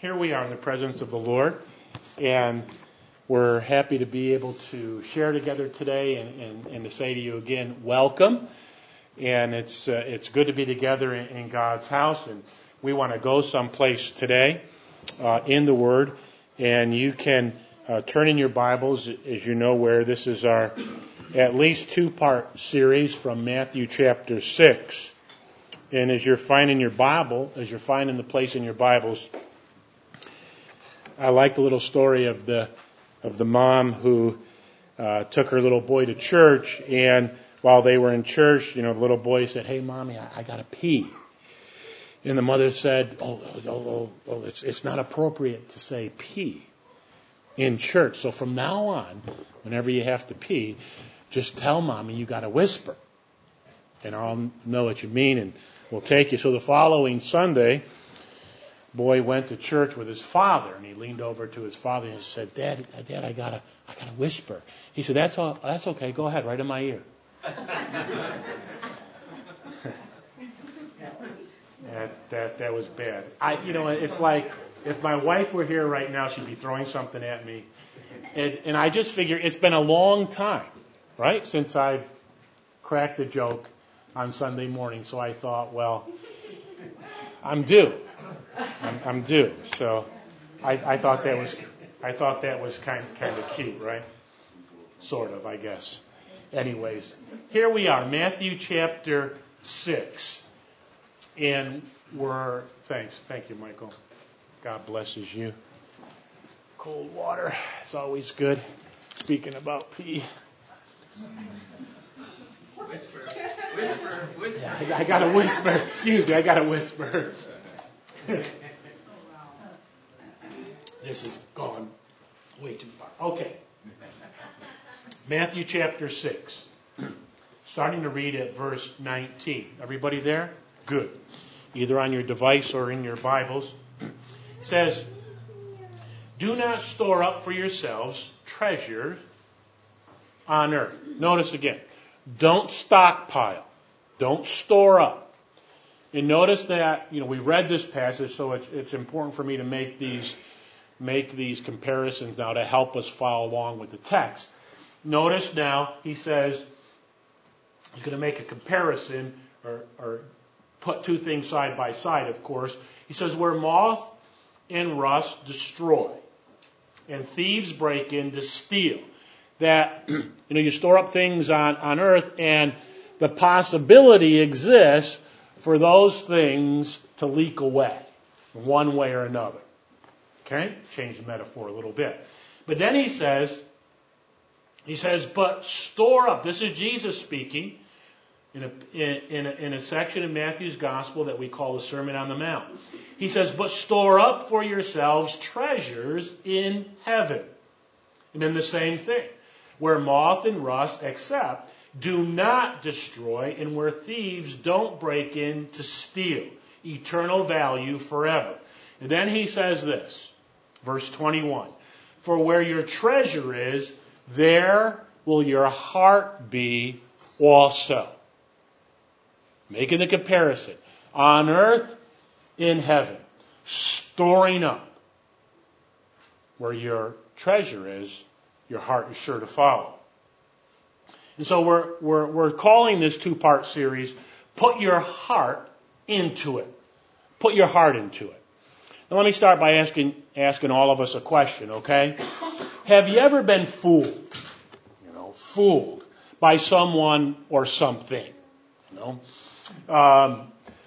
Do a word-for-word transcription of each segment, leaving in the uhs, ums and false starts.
here we are in the presence of the Lord, and we're happy to be able to share together today and, and, and to say to you again, welcome. And it's uh, it's good to be together in, in God's house, and we want to go someplace today uh, in the Word, and you can uh, turn in your Bibles, as you know, where this is our at least two-part series from Matthew chapter six. And as you're finding your Bible, as you're finding the place in your Bibles, I like the little story of the of the mom who uh, took her little boy to church, and while they were in church, you know, the little boy said, "Hey, Mommy, I, I got to pee." And the mother said, "Oh, oh, oh, oh it's it's not appropriate to say pee in church. So from now on, whenever you have to pee, just tell Mommy you got to whisper, and I'll know what you mean, and we'll take you." So the following Sunday, boy went to church with his father, and he leaned over to his father and said, "Dad, Dad, I gotta, I gotta whisper." He said, "That's all. That's okay. Go ahead, right in my ear." that, that that was bad. I, you know, it's like if my wife were here right now, she'd be throwing something at me, and, and I just figure it's been a long time, right, since I've cracked a joke on Sunday morning. So I thought, well, I'm due. I'm, I'm due. So I, I thought that was I thought that was kind kind of cute, right? Sort of, I guess. Anyways, here we are, Matthew chapter six, and we're thanks, thank you, Michael. God blesses you. Cold water is always good. Speaking about pee. Whisper, whisper, whisper. Yeah, I, I gotta whisper. Excuse me, I gotta whisper. This has gone way too far. Okay. Matthew chapter six. Starting to read at verse nineteen. Everybody there? Good. Either on your device or in your Bibles. It says, "Do not store up for yourselves treasures on earth." Notice again. Don't stockpile. Don't store up. And notice that, you know, we read this passage, so it's, it's important for me to make these make these comparisons now to help us follow along with the text. Notice now, he says, he's going to make a comparison, or, or put two things side by side, of course. He says, where moth and rust destroy, and thieves break in to steal. That, you know, you store up things on, on earth, and the possibility exists for those things to leak away, one way or another. Okay? Change the metaphor a little bit. But then he says, he says, but store up. This is Jesus speaking in a, in, a, in a section in Matthew's Gospel that we call the Sermon on the Mount. He says, but store up for yourselves treasures in heaven. And then the same thing. Where moth and rust, except, do not destroy, and where thieves don't break in to steal. Eternal value forever. And then he says this, verse twenty-one. For where your treasure is, there will your heart be also. Making the comparison. On earth, in heaven. Storing up. Where your treasure is, your heart is sure to follow. And so we're we're we're calling this two-part series, Put Your Heart Into It. Put your heart into it. Now let me start by asking asking all of us a question, okay? Have you ever been fooled? You know, fooled by someone or something? You know? Um,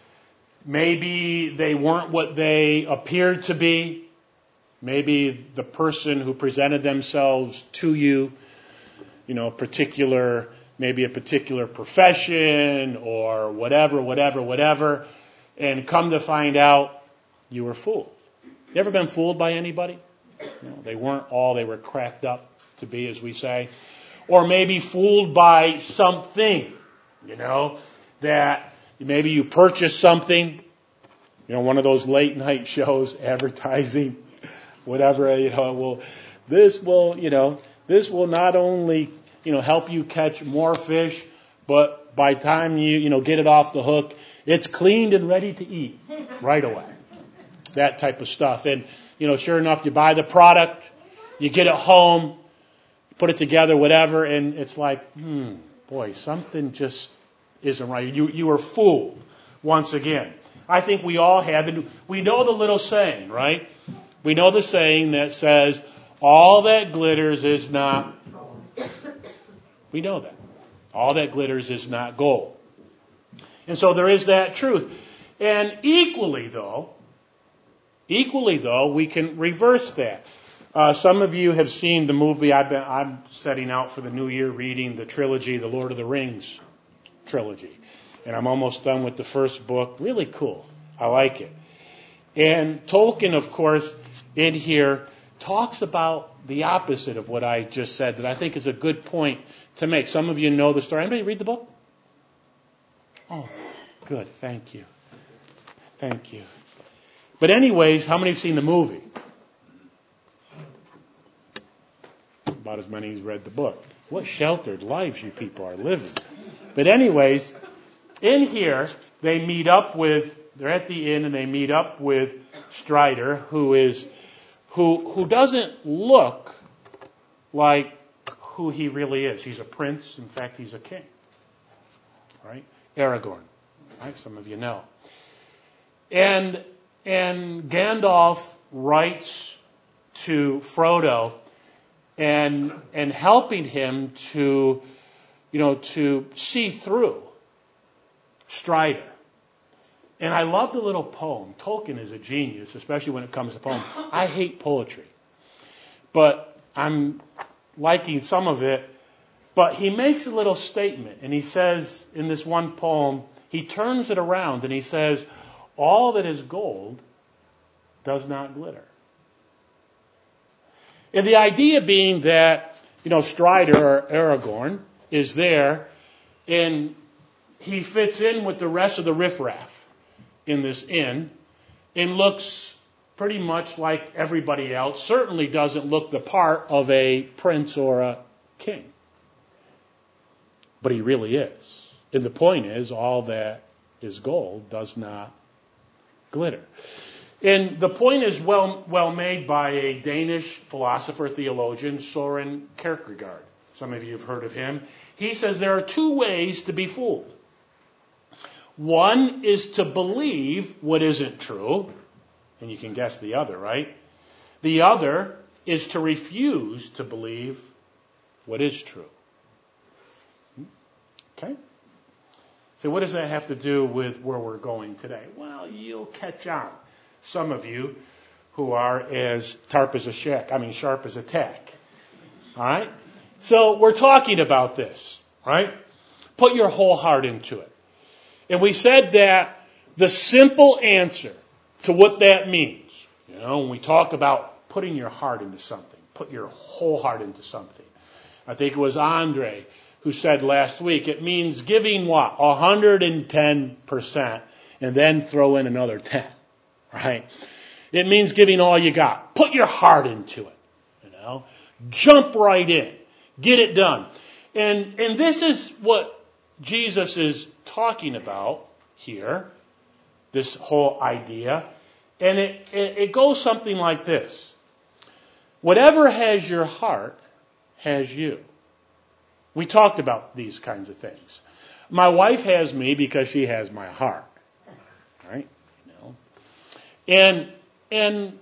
maybe they weren't what they appeared to be. Maybe the person who presented themselves to you, you know, particular, maybe a particular profession or whatever, whatever, whatever, and come to find out you were fooled. You ever been fooled by anybody? You know, they weren't all they were cracked up to be, as we say. Or maybe fooled by something, you know, that maybe you purchased something, you know, one of those late night shows, advertising, whatever, you know, will, this will, you know, this will not only, you know, help you catch more fish, but by the time you, you know, get it off the hook, it's cleaned and ready to eat right away. that type of stuff. And, you know, sure enough, you buy the product, you get it home, put it together, whatever, and it's like, hmm, boy, something just isn't right. You you were fooled once again. I think we all have, and we know the little saying, right? We know the saying that says, all that glitters is not, we know that. All that glitters is not gold. And so there is that truth. And equally though, equally though, we can reverse that. Uh, some of you have seen the movie. I've been, I'm setting out for the new year reading the trilogy, the Lord of the Rings trilogy. And I'm almost done with the first book. Really cool. I like it. And Tolkien, of course, in here talks about the opposite of what I just said that I think is a good point to make. Some of you know the story. Anybody read the book? Oh, good. Thank you. Thank you. But anyways, how many have seen the movie? About as many as read the book. What sheltered lives you people are living. But anyways, in here, they meet up with, they're at the inn and they meet up with Strider, who is, who, who doesn't look like who he really is. He's a prince. In fact, he's a king. Right? Aragorn. Right? Some of you know. And, and Gandalf writes to Frodo and, and helping him to, you know, to see through Strider. And I love the little poem. Tolkien is a genius, especially when it comes to poems. I hate poetry. But I'm liking some of it. But he makes a little statement. And he says in this one poem, he turns it around and he says, all that is gold does not glitter. And the idea being that, you know, Strider or Aragorn is there and he fits in with the rest of the riffraff in this inn and looks pretty much like everybody else. Certainly doesn't look the part of a prince or a king. But he really is. And the point is, all that is gold does not glitter. And the point is well well made by a Danish philosopher, theologian, Soren Kierkegaard. Some of you have heard of him. He says there are two ways to be fooled. One is to believe what isn't true, and you can guess the other, right? The other is to refuse to believe what is true. Okay? So what does that have to do with where we're going today? Well, you'll catch on. Some of you who are as sharp as a shack, I mean sharp as a tack. All right? So we're talking about this, right? Put your whole heart into it. And we said that the simple answer to what that means, you know, when we talk about putting your heart into something, put your whole heart into something. I think it was Andre who said last week, it means giving what? one hundred ten percent and then throw in another ten, right? It means giving all you got. Put your heart into it, you know. Jump right in. Get it done. And, and this is what Jesus is talking about here, this whole idea. And it, it, it goes something like this. Whatever has your heart has you. We talked about these kinds of things. My wife has me because she has my heart. Right? You know. And and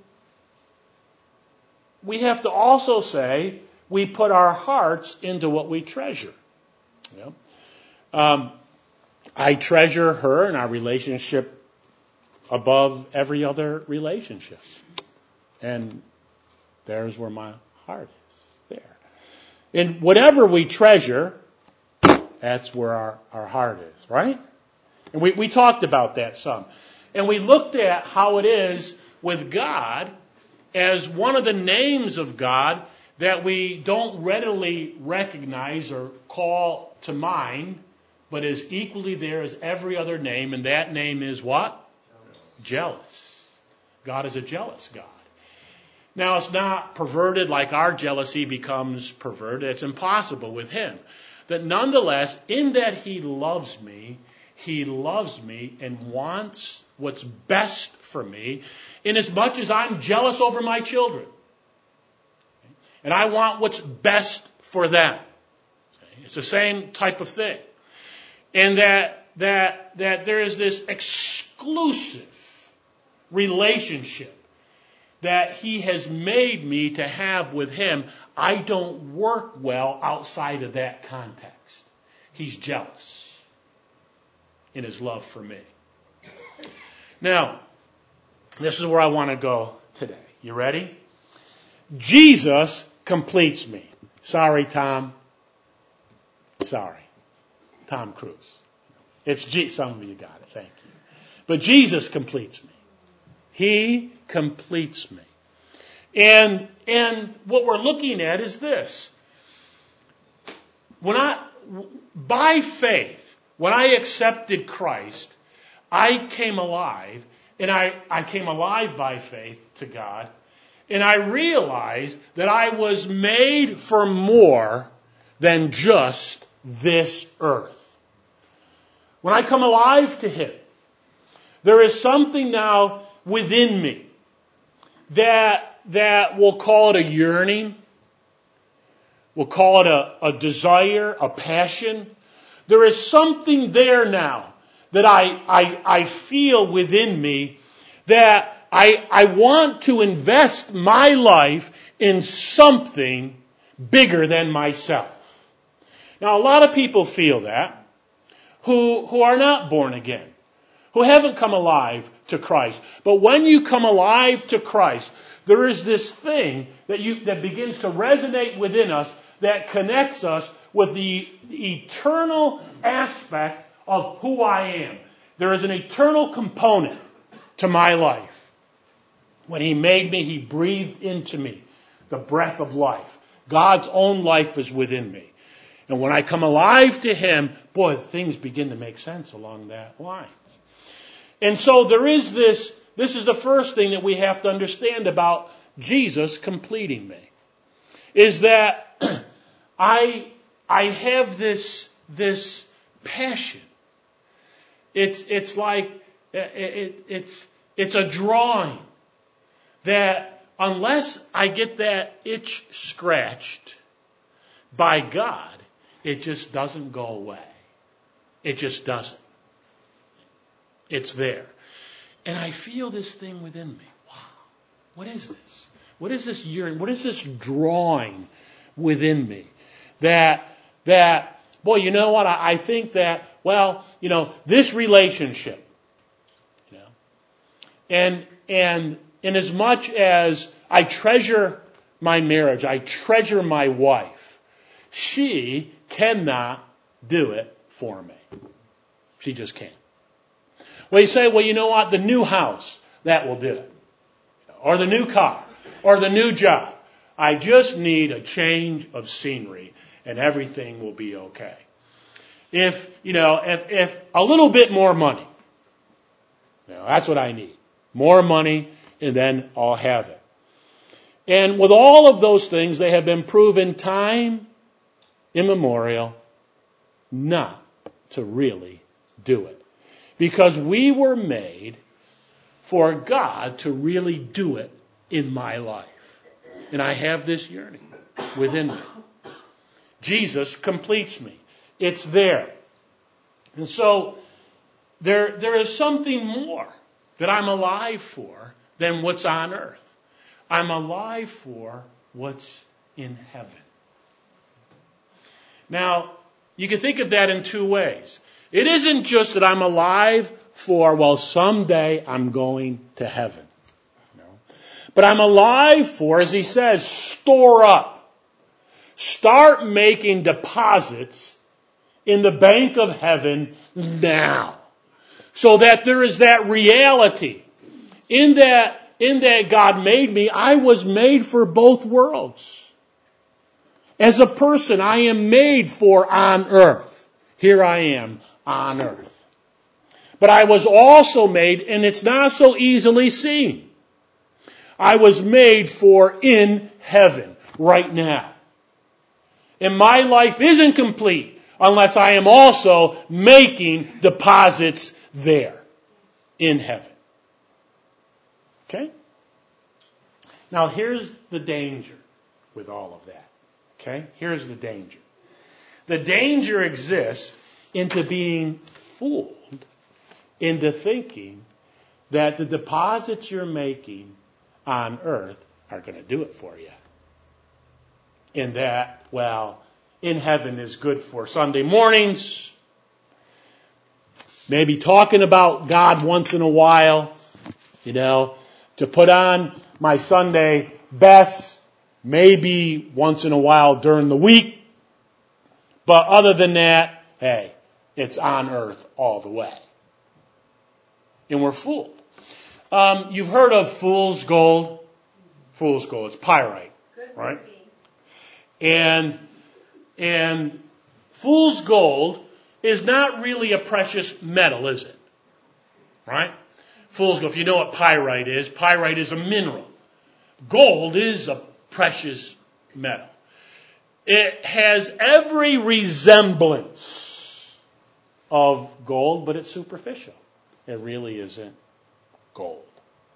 we have to also say we put our hearts into what we treasure. You know? Um, I treasure her and our relationship above every other relationship. And there's where my heart is, there. And whatever we treasure, that's where our, our heart is, right? And we, we talked about that some. And we looked at how it is with God as one of the names of God that we don't readily recognize or call to mind, but is equally there as every other name, and that name is what? Jealous. Jealous. God is a jealous God. Now, it's not perverted like our jealousy becomes perverted. It's impossible with him. But nonetheless, in that he loves me, He loves me and wants what's best for me, in as much as I'm jealous over my children. And I want what's best for them. It's the same type of thing. And that that that there is this exclusive relationship that he has made me to have with him. I don't work well outside of that context. He's jealous in his love for me. Now, this is where I want to go today. You ready? Jesus completes me. Sorry, Tom. Sorry. Tom Cruise. It's G- some of you got it. Thank you. But Jesus completes me. He completes me. And and what we're looking at is this. When I by faith, when I accepted Christ, I came alive, and I, I came alive by faith to God, and I realized that I was made for more than just this earth. When I come alive to Him, there is something now within me that, that we'll call it a yearning, we'll call it a, a desire, a passion. There is something there now that I, I, I feel within me that I, I want to invest my life in something bigger than myself. Now, a lot of people feel that who, who are not born again, who haven't come alive to Christ. But when you come alive to Christ, there is this thing that you that begins to resonate within us that connects us with the eternal aspect of who I am. There is an eternal component to my life. When He made me, He breathed into me the breath of life. God's own life is within me. And when I come alive to Him, boy, things begin to make sense along that line. And so there is this, this is the first thing that we have to understand about Jesus completing me, is that I, I have this, this passion. It's, it's like, it, it, it's, it's a drawing that unless I get that itch scratched by God, it just doesn't go away. It just doesn't. It's there. And I feel this thing within me. Wow. What is this? What is this yearning? What is this drawing within me? That, that, boy, you know what? I, I think that, well, you know, this relationship, you know, and, and in as much as I treasure my marriage, I treasure my wife, she cannot do it for me. She just can't. Well, you say, well, you know what? The new house, that will do it. Or the new car. Or the new job. I just need a change of scenery and everything will be okay. If, you know, if, if a little bit more money. You know, that's what I need. More money and then I'll have it. And with all of those things, they have been proven time immemorial not to really do it. Because we were made for God to really do it in my life. And I have this yearning within me. Jesus completes me. It's there. And so there, there is something more that I'm alive for than what's on earth. I'm alive for what's in heaven. Now, you can think of that in two ways. It isn't just that I'm alive for, well, someday I'm going to heaven. You know? But I'm alive for, as he says, store up. Start making deposits in the bank of heaven now. So that there is that reality. In that, in that God made me, I was made for both worlds. As a person, I am made for on earth. Here I am on earth. But I was also made, and it's not so easily seen, I was made for in heaven right now. And my life isn't complete unless I am also making deposits there in heaven. Okay? Now here's the danger with all of that. Okay? Here's the danger. The danger exists into being fooled into thinking that the deposits you're making on earth are going to do it for you. And that, well, in heaven is good for Sunday mornings, maybe talking about God once in a while, you know, to put on my Sunday best, maybe once in a while during the week. But other than that, hey, it's on earth all the way. And we're fooled. Um, you've heard of fool's gold. Fool's gold. It's pyrite, right? And and fool's gold is not really a precious metal, is it? Right? Fool's gold. If you know what pyrite is, pyrite is a mineral. Gold is a precious metal. It has every resemblance of gold, but it's superficial. It really isn't gold.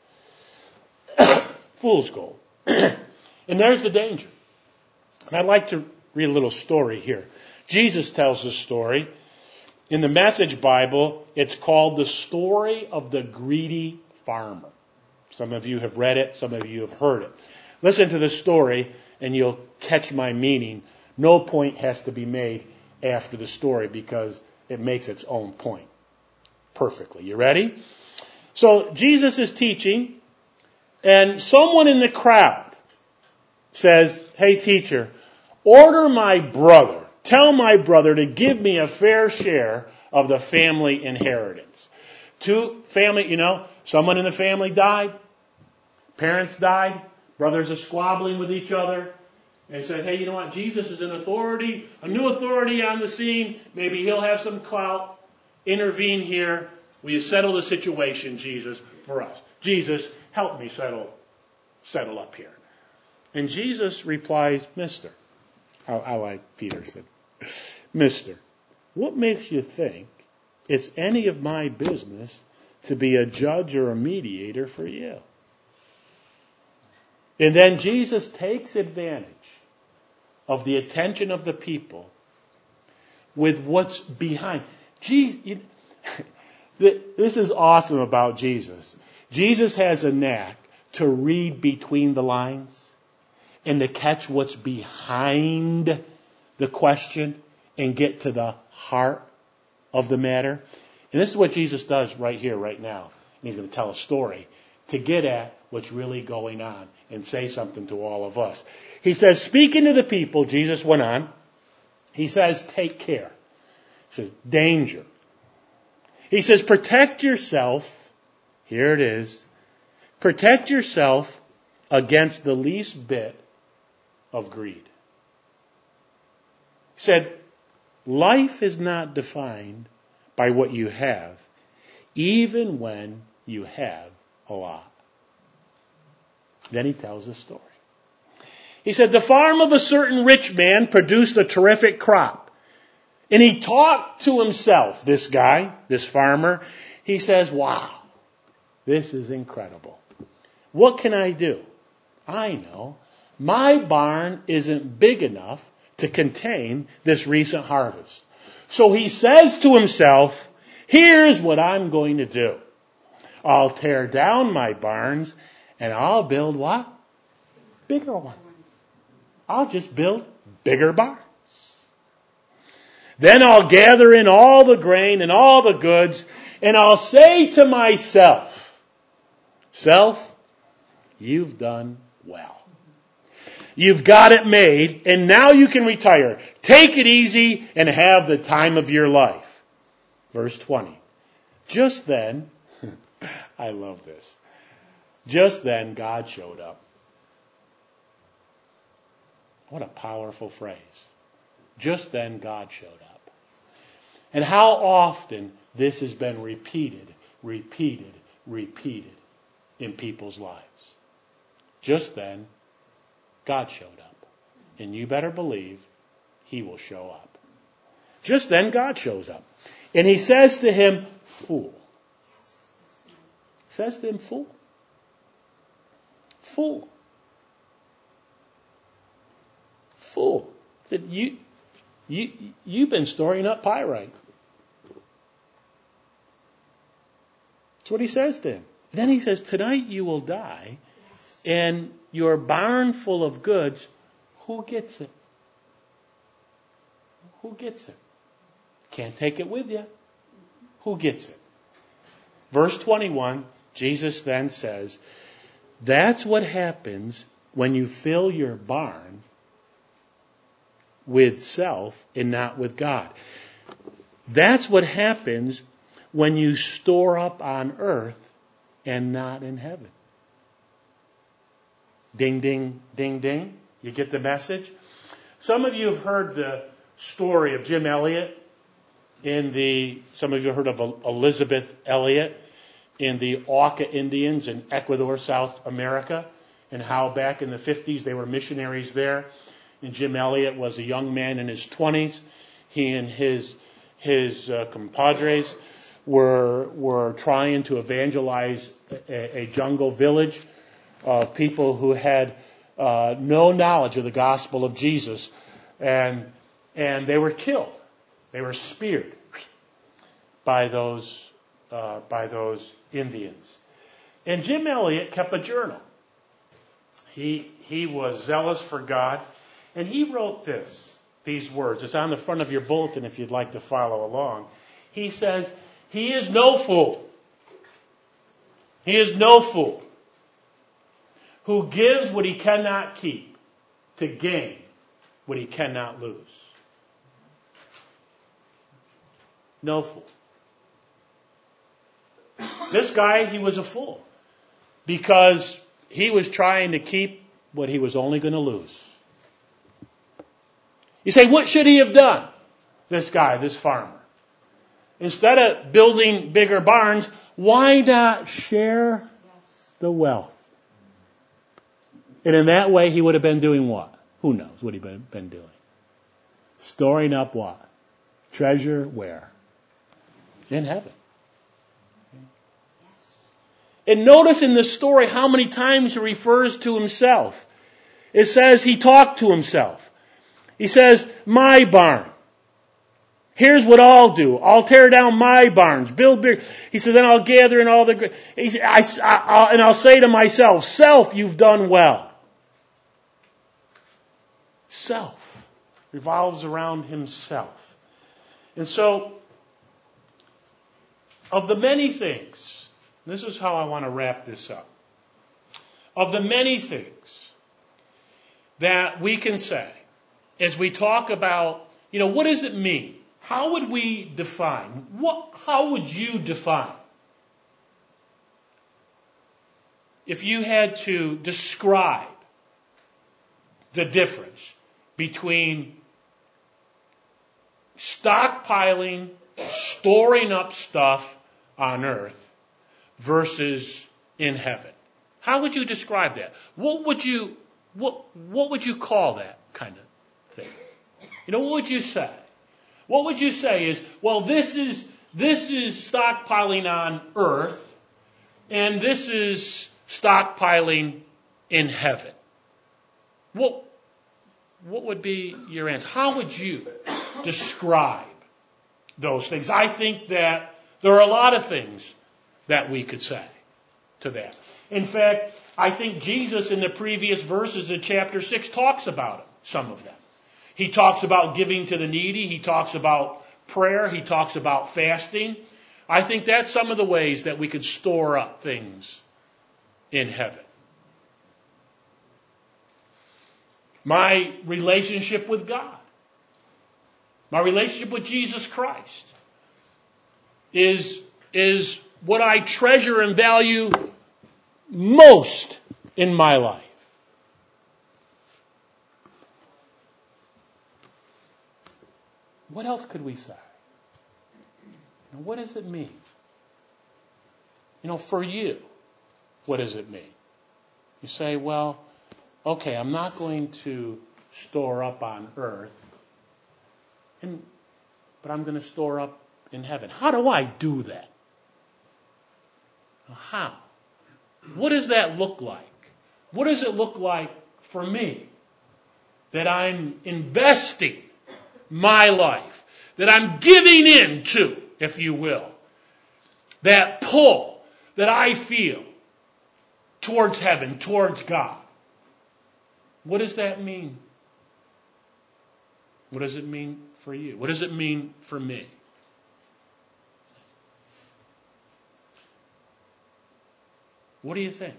Fool's gold. And there's the danger. And I'd like to read a little story here. Jesus tells this story. In the Message Bible, it's called the story of the greedy farmer. Some of you have read it. Some of you have heard it. Listen to the story and you'll catch my meaning. No point has to be made after the story because it makes its own point perfectly. You ready? So Jesus is teaching and someone in the crowd says, "Hey teacher, order my brother, tell my brother to give me a fair share of the family inheritance." Two family, you know, someone in the family died, parents died, brothers are squabbling with each other, and said, "Hey, you know what? Jesus is an authority, a new authority on the scene. Maybe he'll have some clout. Intervene here. Will you settle the situation, Jesus, for us? Jesus, help me settle, settle up here." And Jesus replies, "Mister," I, I like Peter said, "Mister, what makes you think it's any of my business to be a judge or a mediator for you?" And then Jesus takes advantage of the attention of the people with what's behind. Jesus, you, this is awesome about Jesus. Jesus has a knack to read between the lines and to catch what's behind the question and get to the heart of the matter. And this is what Jesus does right here, right now. And he's going to tell a story to get at what's really going on and say something to all of us. He says, speaking to the people, Jesus went on. He says, take care. He says, danger. He says, protect yourself. Here it is. Protect yourself against the least bit of greed. He said, life is not defined by what you have, even when you have a lot. Then he tells a story. He said, the farm of a certain rich man produced a terrific crop. And he talked to himself, this guy, this farmer. He says, wow, this is incredible. What can I do? I know. My barn isn't big enough to contain this recent harvest. So he says to himself, here's what I'm going to do. I'll tear down my barns and I'll build what? Bigger ones. I'll just build bigger barns. Then I'll gather in all the grain and all the goods and I'll say to myself, self, you've done well. You've got it made, and now you can retire. Take it easy and have the time of your life. Verse twenty. Just then, I love this. Just then, God showed up. What a powerful phrase. Just then, God showed up. And how often this has been repeated, repeated, repeated in people's lives. Just then, God showed up. And you better believe He will show up. Just then God shows up. And he says to him, fool. Says to him, fool. Fool. Fool. He said, you, you, you've been storing up pyrite. That's what he says to him. Then he says, tonight you will die, and your barn full of goods, who gets it? Who gets it? Can't take it with you. Who gets it? Verse twenty-one, Jesus then says, that's what happens when you fill your barn with self and not with God. That's what happens when you store up on earth and not in heaven. Ding, ding, ding, ding. You get the message? Some of you have heard the story of Jim Elliot in the, some of you have heard of Elizabeth Elliot in the Auca Indians in Ecuador, South America, and how back in the fifties they were missionaries there. And Jim Elliot was a young man in his twenties. He and his his uh, compadres were were trying to evangelize a, a jungle village of people who had uh, no knowledge of the gospel of Jesus, and and they were killed. They were speared by those uh, by those Indians. And Jim Elliot kept a journal. He he was zealous for God, and he wrote this these words. It's on the front of your bulletin if you'd like to follow along. He says, "He is no fool. He is no fool who gives what he cannot keep to gain what he cannot lose." No fool. This guy, he was a fool because he was trying to keep what he was only going to lose. You say, what should he have done? This guy, this farmer. Instead of building bigger barns, why not share the wealth? And in that way, he would have been doing what? Who knows what he'd been doing? Storing up what? Treasure where? In heaven. And notice in this story how many times he refers to himself. It says he talked to himself. He says, my barn. Here's what I'll do. I'll tear down my barns, build big. He says, then I'll gather in all the. He said, I, I, and I'll say to myself, self, you've done well. Self revolves around himself. And so, of the many things, this is how I want to wrap this up. Of the many things that we can say as we talk about, you know, what does it mean? How would we define? What? How would you define? If you had to describe the difference between stockpiling, storing up stuff on earth versus in heaven, how would you describe that? What would you what what would you call that kind of thing? You know, what would you say? What would you say is, well, this is this is stockpiling on earth, and this is stockpiling in heaven. What what would be your answer? How would you describe those things? I think that there are a lot of things that we could say to that. In fact, I think Jesus in the previous verses of chapter six talks about it, some of them. He talks about giving to the needy. He talks about prayer. He talks about fasting. I think that's some of the ways that we could store up things in heaven. My relationship with God, my relationship with Jesus Christ is, is what I treasure and value most in my life. What else could we say? And what does it mean? You know, for you, what does it mean? You say, well, okay, I'm not going to store up on earth. And but I'm going to store up in heaven. How do I do that? How? What does that look like? What does it look like for me that I'm investing my life, that I'm giving in to, if you will, that pull that I feel towards heaven, towards God? What does that mean? What does it mean for you? What does it mean for me? What do you think?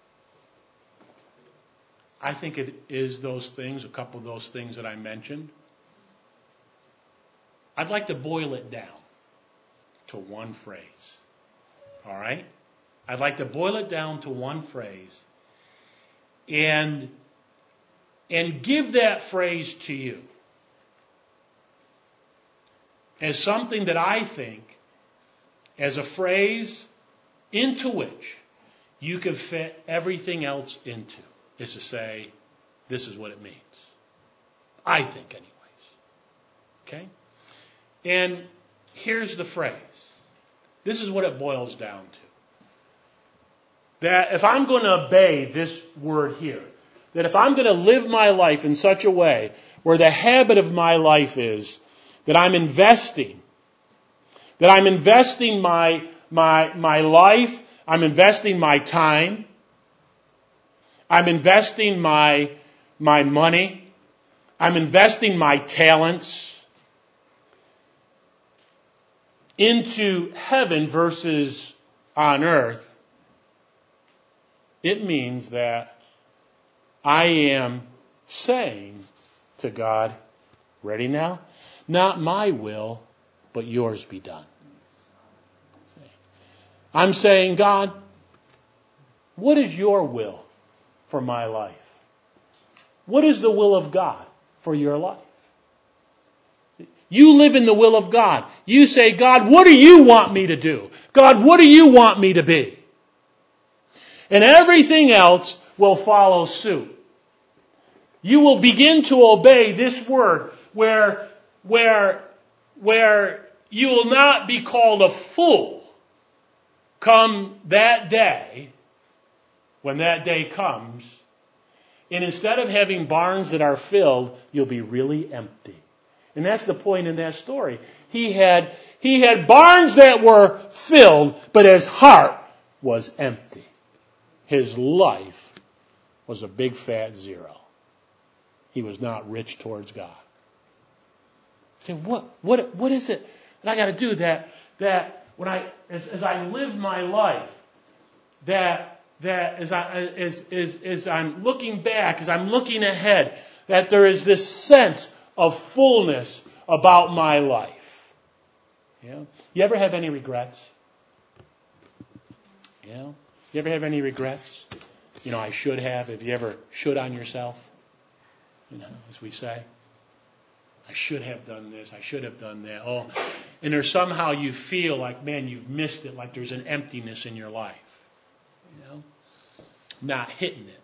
I think it is those things, a couple of those things that I mentioned. I'd like to boil it down to one phrase. All right? I'd like to boil it down to one phrase and, and give that phrase to you as something that I think as a phrase into which you can fit everything else into, is to say, this is what it means. I think anyways. Okay? And here's the phrase. This is what it boils down to. That if I'm going to obey this word here, that if I'm going to live my life in such a way where the habit of my life is that I'm investing, that I'm investing my, my, my life, I'm investing my time, I'm investing my, my money, I'm investing my talents into heaven versus on earth, it means that I am saying to God, ready now? Not my will, but yours be done. I'm saying, God, what is your will for my life? What is the will of God for your life? You live in the will of God. You say, God, what do you want me to do? God, what do you want me to be? And everything else will follow suit. You will begin to obey this word where, where, where you will not be called a fool come that day, when that day comes, and instead of having barns that are filled, you'll be really empty. And that's the point in that story. He had, he had barns that were filled, but his heart was empty. His life was a big fat zero. He was not rich towards God. Say, what, what, what is it that I got to do that, that when I, as, as I live my life, that, that as I, as, as, as I'm looking back, as I'm looking ahead, that there is this sense of fullness about my life. You know? You ever have any regrets? You know? You ever have any regrets? You know, I should have. Have you ever should on yourself? You know, as we say. I should have done this. I should have done that. Oh, and there's somehow you feel like, man, you've missed it. Like there's an emptiness in your life. You know? Not hitting it.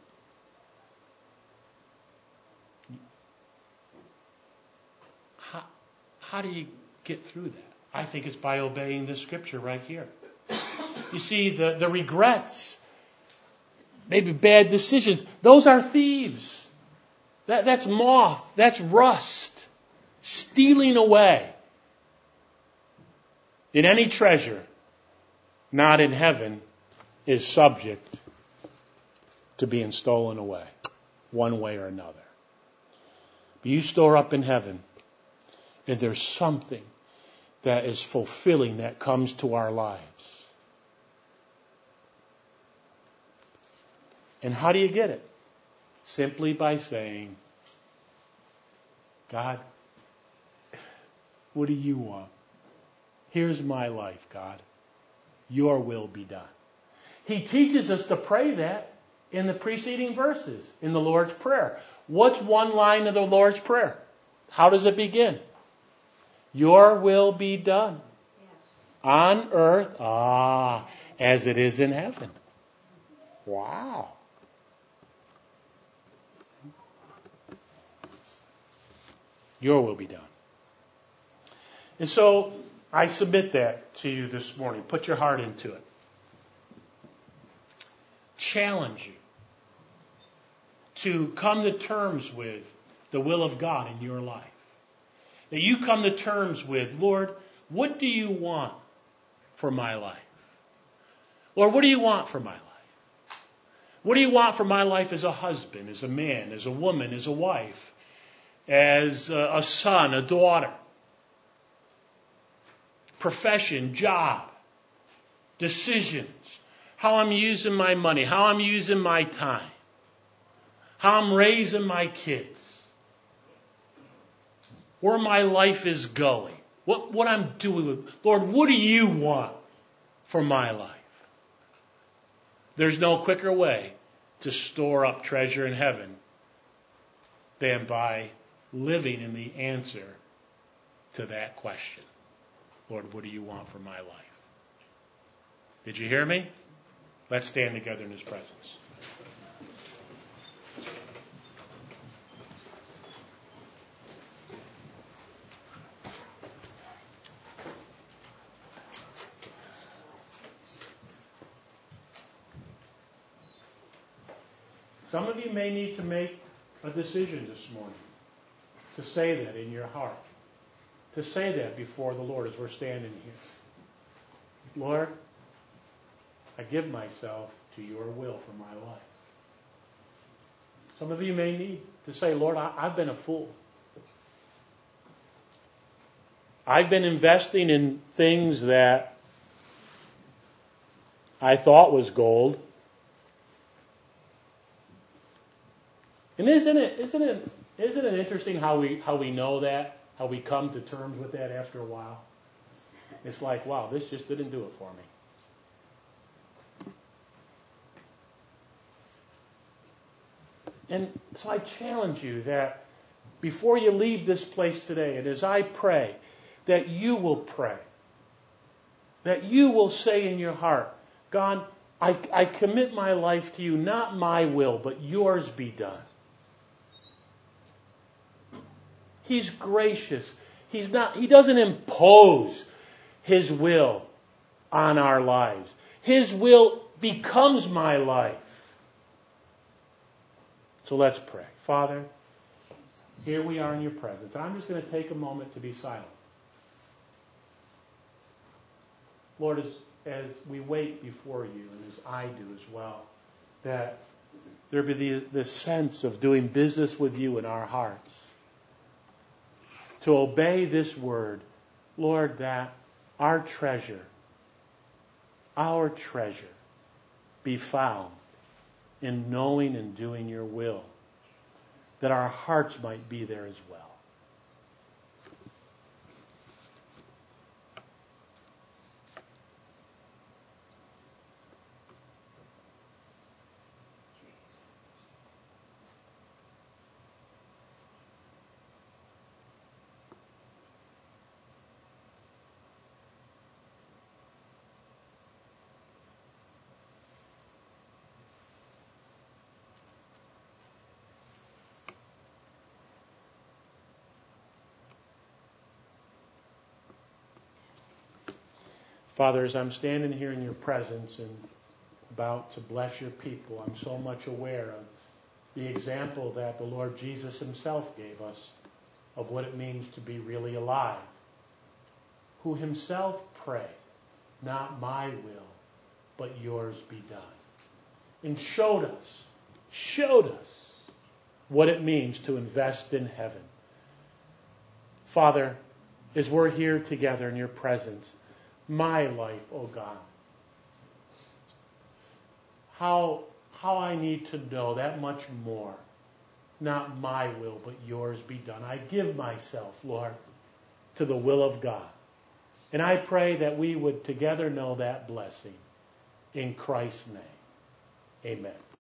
How, how do you get through that? I think it's by obeying this scripture right here. You see, the, the regrets, maybe bad decisions, those are thieves. That, that's moth. That's rust. Stealing away. And any treasure not in heaven is subject to being stolen away, one way or another. But you store up in heaven, and there's something that is fulfilling that comes to our lives. And how do you get it? Simply by saying, God, what do you want? Here's my life, God. Your will be done. He teaches us to pray that in the preceding verses, in the Lord's Prayer. What's one line of the Lord's Prayer? How does it begin? Your will be done. Yes. On earth, ah, as it is in heaven. Wow. Your will be done. And so I submit that to you this morning. Put your heart into it. Challenge you to come to terms with the will of God in your life. That you come to terms with, Lord, what do you want for my life? Lord, what do you want for my life? What do you want for my life as a husband, as a man, as a woman, as a wife, as a, a son, a daughter? Profession, job, decisions, how I'm using my money, how I'm using my time, how I'm raising my kids, where my life is going, what, what I'm doing with. Lord, what do you want for my life? There's no quicker way to store up treasure in heaven than by living in the answer to that question. Lord, what do you want for my life? Did you hear me? Let's stand together in His presence. Some of you may need to make a decision this morning to say that in your heart. To say that before the Lord as we're standing here. Lord, I give myself to your will for my life. Some of you may need to say, Lord, I, I've been a fool. I've been investing in things that I thought was gold. And isn't it, isn't it, isn't it interesting how we, how we know that? How we come to terms with that after a while? It's like, wow, this just didn't do it for me. And so I challenge you that before you leave this place today, and as I pray, that you will pray. That you will say in your heart, God, I, I commit my life to you, not my will, but yours be done. He's gracious. He's not, he doesn't impose His will on our lives. His will becomes my life. So let's pray. Father, here we are in your presence. I'm just going to take a moment to be silent. Lord, as, as we wait before you, and as I do as well, that there be the, the sense of doing business with you in our hearts. To obey this word, Lord, that our treasure, our treasure be found in knowing and doing your will. That our hearts might be there as well. Father, as I'm standing here in your presence and about to bless your people, I'm so much aware of the example that the Lord Jesus Himself gave us of what it means to be really alive. Who Himself prayed, not my will, but yours be done. And showed us, showed us what it means to invest in heaven. Father, as we're here together in your presence, my life, oh God. How, how I need to know that much more. Not my will, but yours be done. I give myself, Lord, to the will of God. And I pray that we would together know that blessing. In Christ's name, amen.